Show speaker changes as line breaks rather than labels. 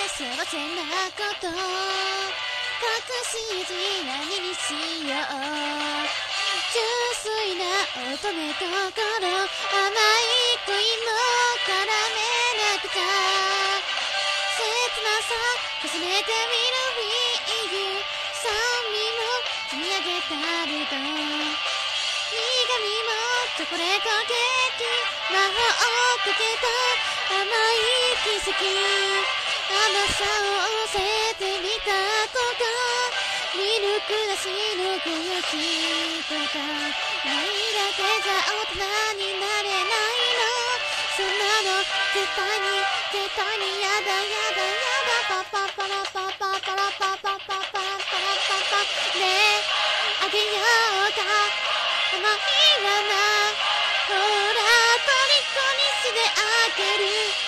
幸せなこと隠し味何にしよう。純粋な乙女心、甘い恋も絡めなくちゃ。切なさ重ねてみる With you 酸味も積み上げたると、苦味もチョコレートケーキ、魔法をかけた甘い奇跡。甘さを教えてみたとか、ミルクなしの悔しとか、ないだけじゃ大人になれないの。そんなの絶対にやだやだやだ。パパパラパパパラパパパパラパラパパねえあげようか甘いわな。ほら虜にしてあげる。